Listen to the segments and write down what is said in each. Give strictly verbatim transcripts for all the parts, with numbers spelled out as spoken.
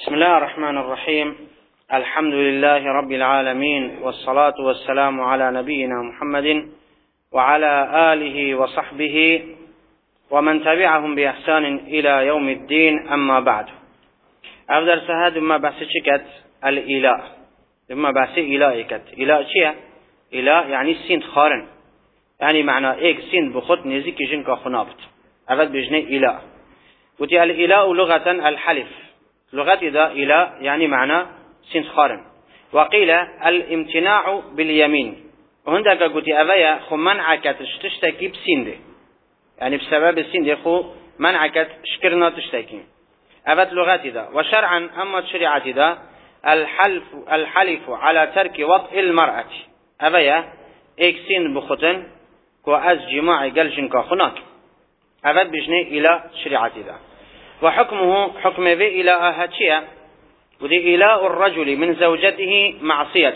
بسم الله الرحمن الرحيم. الحمد لله رب العالمين، والصلاة والسلام على نبينا محمد وعلى آله وصحبه ومن تبعهم بإحسان إلى يوم الدين. أما بعد، أفضل سهاد ما بحث شكت الإله ما بحث إله كت إله شيء إله يعني السين خارن، يعني معنى إيك سين بخط نزيك جنك خنابت أفضل بجنة إله. وتي الإله لغة الحلف، لغة إذا إله يعني معنى سين خارن. وقيل الامتناع باليمين، وهندك قلت أبايا خو منعك تشتكي بسين دي، يعني بسبب السين دي خو منعك شكرنا تشتكي أبت لغة إذا. وشرعا أما الشريعة إذا الحلف الحلف على ترك وطء المرأة أبايا إيك سين بخطن كو أز جماعي قلشنك خناك أبت بجنة إلى شريعة إذا. وحكمه حكم ذي إلى أهاتشيا، وذي إلاء الرجل من زوجته معصية.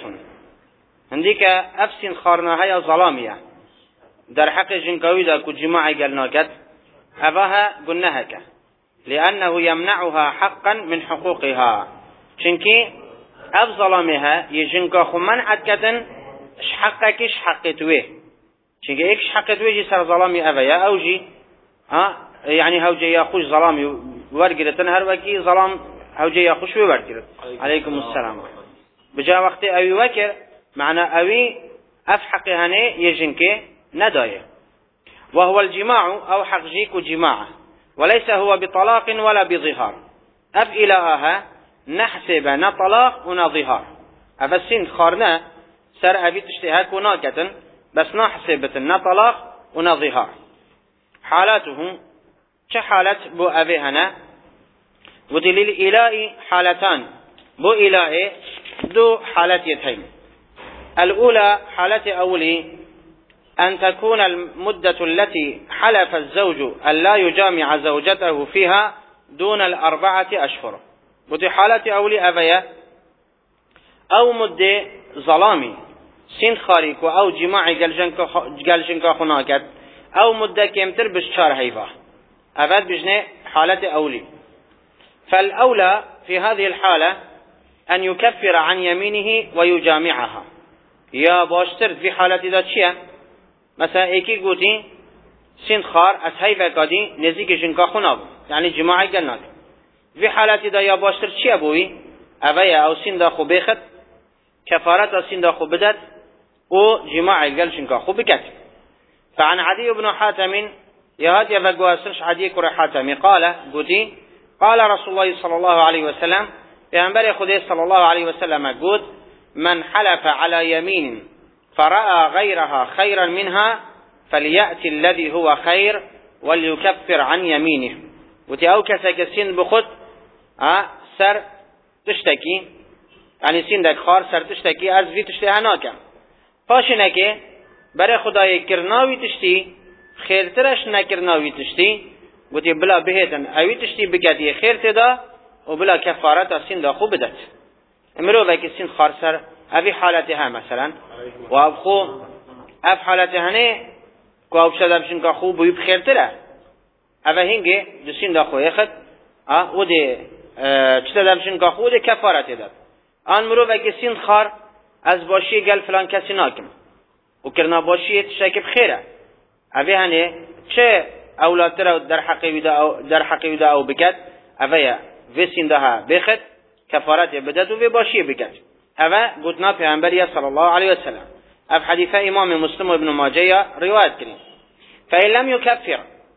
عندك أفسن خارنا هيا ظلامية در حق جنكوي دا كو جماعي قلناكت أباها قلناهك، لأنه يمنعها حقا من حقوقها. شنكي أف ظلامها يجنكا خو منعت كتن اش حقك اش حقتوه، شنكي اكش حقتوه جي سر ظلامي أبايا أو جي ها يعني هوجي ياخوش ظلامي ورقرتن هر وكي ظلام هوجي ياخوش ورقرت. عليكم السلام. بجا وقت اوي وكر معنى اوي افحق هني يجنك ندايه، وهو الجماع او حقجيك جماعة، وليس هو بطلاق ولا بظهار. اف الهها نحسب نطلاق ونظهار افسين خارنا سر ابي تشتهاك وناكتن بس نحسب نطلاق ونظهار. حالاته كحالة بو أبي هنا. ودليل إله حالتان بو إله دو حالات يتهم. الأولى حالة أولي أن تكون المدة التي حلف الزوج أن لا يجامع زوجته فيها دون الأربعة أشهر. ودي حالة أولي أبيا أو مدة ظلامي سين خاريك أو جماعي قلجنك خناكت أو مدة كمتر بشار هيفا أفاد بجنة حالة أولي. فالأولى في هذه الحالة أن يكفر عن يمينه ويجامعها. يا باشترت في حالة ذات شيء مثلا ايكي قوتي سين خار أسهيفة قادي نزيك جنكا خناب يعني جماعي قلناك. في حالة ذا يا باشترت شيء أبوي أبايا أو سين داخو بيخت كفارة سين داخو بدت وجماعي قل جنكا خو بكت. فعن عدي بن حاتم يهات يفقواسرش عدي كري حاتم قال قوتي قال رسول الله صلى الله عليه وسلم بأنبري خدي صلى الله عليه وسلم قد من حلف على يمين فرأى غيرها خيرا منها فليأتي الذي هو خير وليكفر عن يمينه. وتي أو كسك السين بخط أه سر تشتكي يعني سين دك خار سر تشتكي از في تشتي هناك فاشنك برای خدای کرناوی تشتی خیرترش نکرناوی تشتی گوتی بلا بهتن اوی تشتی بکتی خیر تدا و بلا کفارت سین دا خوب بدت. امرو وکی سین خارسر اوی حالتها مثلا و اب خو اف حالتها نه که او شده بشن که خوب بوی بخیرتره اوی هنگه دو سین دا خوی خد و ده چطه دبشن که خوب ده کفارت داد. آن مرو وکی سین خار از باشی گل فلان کسی ناکم و کرنا باشی تشکیب خیره اوی هنه چه اولاد تر در حقی ودا او در حقی ودا او بکد اویا وسین ده بخد کفارت بدت و باشی بکد. اوه گوتنا پیامبر صلی الله علیه و سلم اف حدیث امام مسلم و ابن ماجه روایت کردن. فإن لم يكفر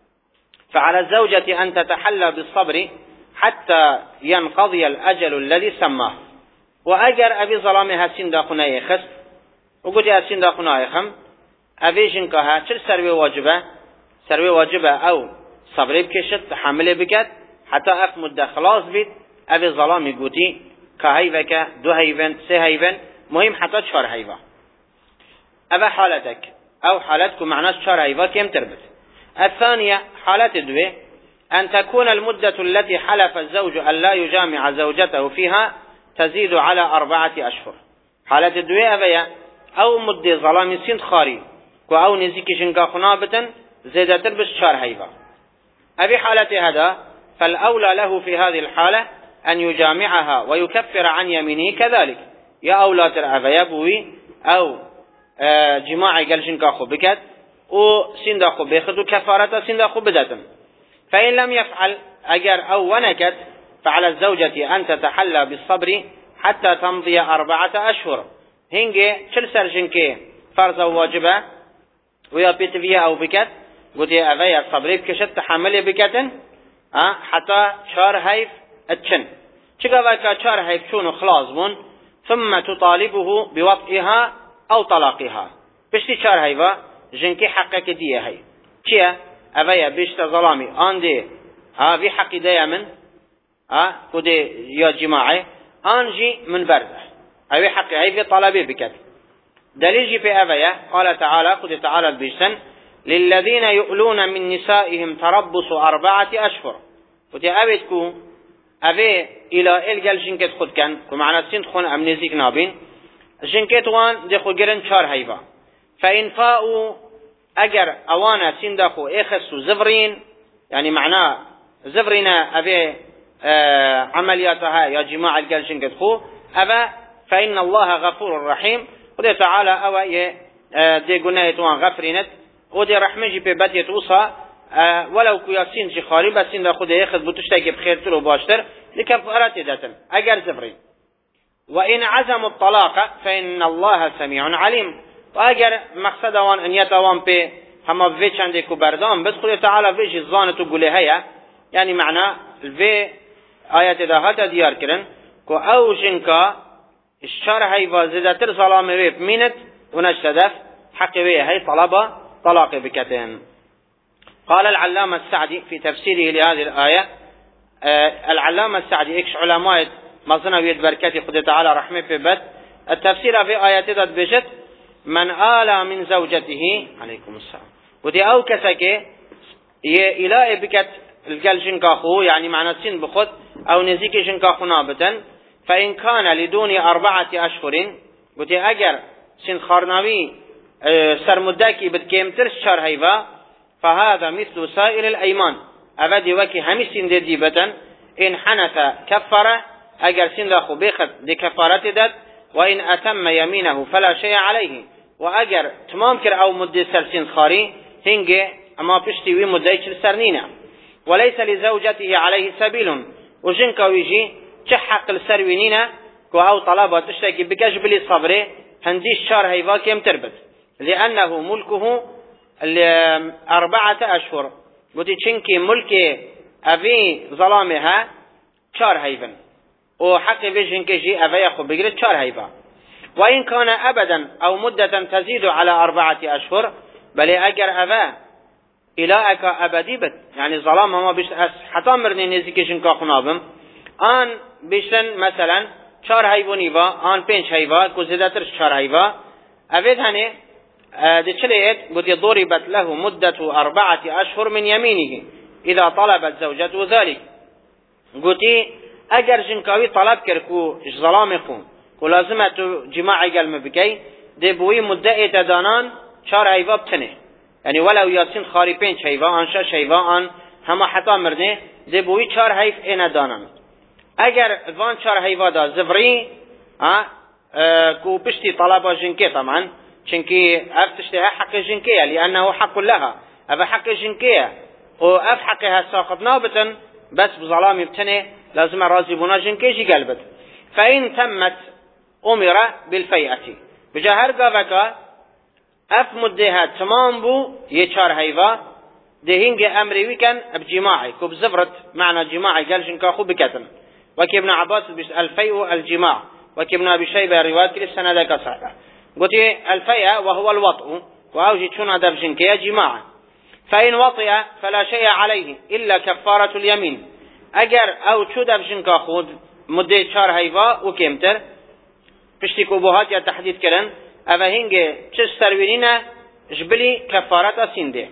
فعلى الزوجة أن تتحلى بالصبر حتى ينقضي الأجل الذي سماه. وأجر أبي ظلامها سين داخنا يخس وقلت يا سين داخنا يخم أبيجن كها چل سروي واجبه سروي واجبه أو صبر بكشت تحمل بكت حتى أف مدة خلاص بيت أبي ظلامي قوتي كهيفك دو هيفن سي هيفن مهم حتى چهار هيفا. أبا حالتك أو حالتكم معناش چهار هيفا كم تربت. الثانية حالة دوه أن تكون المدة التي حلف الزوج أن لا يجامع زوجته فيها تزيد على أربعة أشهر. حالة دوه أبيا أو مدة ظلام سين خاري كو أو نزيك جنكا خنابتا زيادة بس شار هيفا. أبي حالة هذا فالأولى له في هذه الحالة أن يجامعها ويكفر عن يمينه كذلك يا أولاد الأبا بوي أو جماعي قال جنكاخو بكت وسنداخو بيخدو كفارة سنداخو بدتم. فإن لم يفعل أجر أو ونكت فعلى الزوجة أن تتحلى بالصبر حتى تمضي أربعة أشهر. هنجي كل سرجنكي فرض واجبة ويا بيتفيا أو بكت قلت يا أبي الصبر بكشت تحمل بكتن أه حتى شهر هيف اتشن شكاوكا شهر هيف شونو خلاص بون ثم تطالبه بوطئها أو طلاقها. بشتي شهر هيفا جنكي حقك دي هي كيا أبي بشت ظلامي آندي ها في حق دايا من ها كودي يا جماعي آنجي من برده أبي حق هي في طلبي بكت. دليل جي في أبي قال تعالى قد تعالى البيشتن للذين يؤلون من نسائهم تربص أربعة أشهر. ودي أبيتكو أبي إلى إلجال جنكت خد كان كمعنا سند خون أمنيزيك نابين جنكت وان دي خو جرن شار هيفا فإن فاؤوا أجر أوانا سندخو إخسو زفرين يعني معناه زفرنا أبي آه عملياتها يا جماعة الجال جنكت خو أبا فإن الله غفور رحيم. ودي تعالى أوى آه دي قلنا يتوان غفرينت ودي رحمة جي ببات يتوصى أه ولو كياسين جي خاري بس إن خود ياخذ بتشتكي بخير تلو باشتر لكفارات داتن أجر زفرين. وإن عزموا الطلاق فإن الله سميع عليم. وأجر مقصد وان أن يتوان بي هما فيش عندك بردام بس خود تعالى فيش الظانة تقول هيا يعني معنى الفي آيات دهات ديار كرن كو أو جنكا الشر هيفا زدتر ظلام بيب مينت ونشتدف حق بيه هي طلبة طلاق بكتين. قال العلامة السعدي في تفسيره لهذه الآية آه العلامة السعدي إكش علماء مصنع ويد بركاتي خد تعالى رحمه في بد التفسير في آيات ذات بجت من آل من زوجته عليكم السلام ودي أو كسكي إلى بكت الجل جنكاخو يعني معنى سين بخد أو نزيك جنكاخو نابتا فإن كان لدون أربعة أشهر ودي أجر سين خارناوي آه سرمداكي بتكيمتر شهر هيفا فهذا مثل سائر الأيمان أبدي وكي همسين دي ديبتا إن حنث كفر أجر سندخو بيخد دي كفارة داد وإن أتم يمينه فلا شيء عليه. وأجر تمام كر أو مدي سرسين خاري هنجي أما بشتي وي مديش السرنينة وليس لزوجته عليه سبيل وجنكا ويجي تحق السروينينة كو طلبة تشتكي بكجب لي صبري هندي الشار هيفا كيم تربت لأنه ملكه أربعة أشهر قلت شنكي ملكي أبي ظلامها شار هيفا وحق بيجنكي جي أبي أخو بقرد شار هيفا. وإن كان أبدا أو مدة تزيد على أربعة أشهر بل أجر أبا إلاءك أبدي بت يعني ظلامها ما بيش حتى مرني نزيكي جنكا خنابم آن بيشن مثلا شار هيفا نيفا آن بينش هيفا كوزيداتر شار هيفا أبد هني دي چليت قد ضربت له مدة أربعة أشهر من يمينه إذا طلبت زوجته ذلك. قلت أجر جنكاوي طلب كركو ظلام خون ولازمة جماعي قلم بكي دي بوي مدة دانان شار هيفا بتنه يعني ولو ياسين خاربين شيفا آنشا شيفا آن هما حتى مرنه دي بوي شار هيف اينا دانان. أجر فان شار هيفا دا زفري اه, اه كو بشتي طلبة جنكي طبعا چنكي افتشتها حق جنكية لأنه حق لها أفا حق جنكية وأف حقها ساقط نابتا بس بظلام بتنه لازم رازي بنا جنكيجي قلبت. فإن تمت أمر بالفيئة بجاهر قافكا أف مدها تمام بو يشار هيفا دهينج أمري ويكن بجماعي كوب زفرت معنى جماعي قال جنكاخو بكتن وكي ابن عباس الفيء الجماع وكي ابن أبي شيبة روايات كريف سنة ذاك صحيح قلت الفيء وهو الوطء وأوجد شون هذا بجنكية جماعة. فإن وطئ فلا شيء عليه إلا كفارة اليمين أجر أو شود بجنكا خود مدة شهر هيفا وكمتر بشتكو بوهات يا تحديد كلن أفهنج تشتروينينا جبلي كفارة سنده.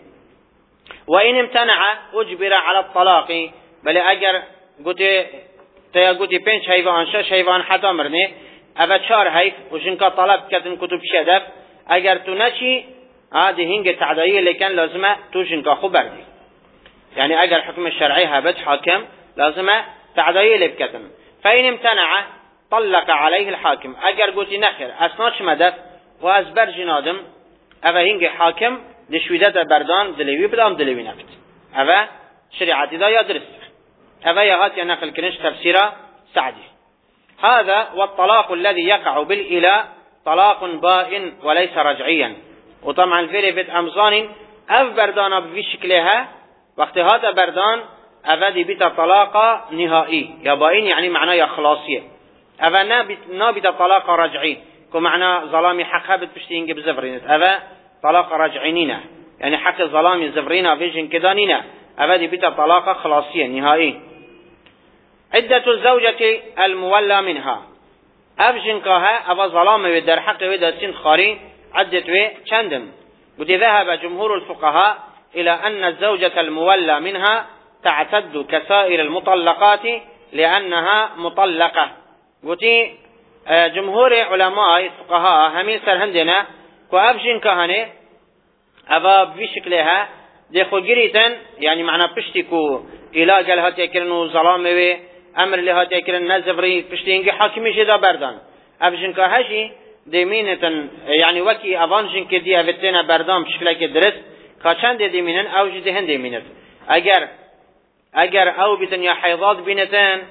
وإن امتنع أجبر على الطلاق بل أجر قلت تيا قلت بينش هيفا أنشاش هيفا حتى مرني أفا شهر هيف وجنكا طلب كتن كتب شدف أجر تنشي هذه هنج تعدية اللي كان لازمة توجنكا خبردي يعني أجر حكم الشرعي هبت حاكم لازمة تعدایی لبکتن. فإن امتنع طلق عليه الحاكم. اگر گوتی نخیر اسناش مدد و از بر جنادم اوه هنگ حاکم دشویده در بردان دلوی بدام دلوی نبید. اوه شریعتی دا یا درست. اوه یهات یا نقل کنش تفسیر سعدی. هذا والطلاق الذي يقع بالإلاء طلاق بائن وليس رجعيا. وطبعا فيري بيت أمزان أف بردان بفي شكلها وقت هذا بردان أفدي بيت طلاق نهائي يا بائن يعني معناه يا خلاصية. أفا نابت طلاق رجعي كمعنى ظلامي حقها بتبشتين بزفرين. أفا طلاق رجعينينا يعني حق ظلامي زفرينا فيجن كدانينا. أفدي بيت طلاق خلاصية نهائي. عدة الزوجة المولى منها أفجنكها أفا ظلام در حق ودا سن خاري عدة و چندم. قد ذهب جمهور الفقهاء إلى أن الزوجة المولى منها تعتد كسائر المطلقات لأنها مطلقة. قد جمهور علماء الفقهاء همين سرهندنا وأفجنكهن أفا بشكلها دي خجريتا يعني معنى بشتكو إلى قال هاتي كرنو ظلام و امر لهات يكرن نزفري پشتینگی حاکمی شده بردان افجن که هشی دیمینتن یعنی وکی اوانجن که دی اوتینا بردان بشکل که درست که چند دیمینن او جدهن دیمینت اگر اگر او بیتن یا حیضات بینتن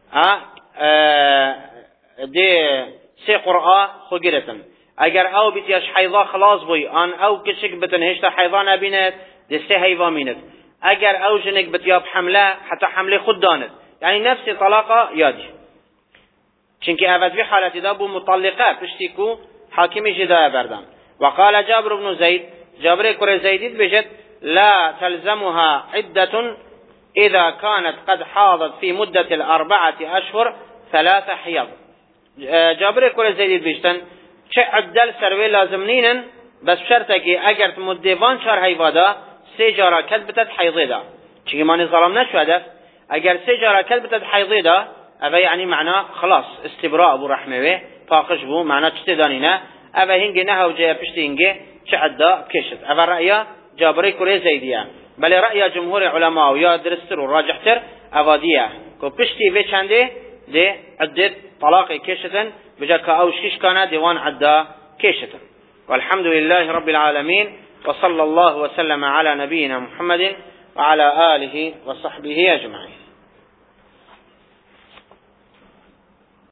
دی سی قرآ خوگیرتن اگر او بیت یاش حیضا خلاص بوی آن او کشک بتن هشتا حیضا نبیند دی سی حیضا مینت اگر او جنک بتیاب حمله حتی حمله خود داند يعني نفس طلاقة يادي چونك أفد في حالة دابو مطلقة بشتكو حاكمي جدا بردان. وقال جابر بن زيد جابر كر زيد بجد لا تلزمها عدة إذا كانت قد حاضت في مدة الأربعة أشهر ثلاثة حيض. جابر كر زيد بجتن چه عدل سروي لازمنين بس شرطك اگر مدوان شهر هيوادا سي جارا كذبتت حيضي دا چونك ماني ظلم نشوده اگر سه جارا کلبتت حیضی دا اوه یعنی معنا خلاص استبراء بو رحمه و فاقش بو معنا چته دانینه اوه هنگی نه و جای پشت هنگی چه عدا کشت. اوه رأیا جابری کره زیدیه بلی رأیا جمهور علماء یا درستر و راجحتر اوه دیه که پشتی و چنده ده عدت طلاق کشتن بجا که اوشکش کانه دیوان عدا کشتن. والحمد لله رب العالمين وصلى الله وسلم على نبينا محمد وعلى آله وصحبه أجمعين.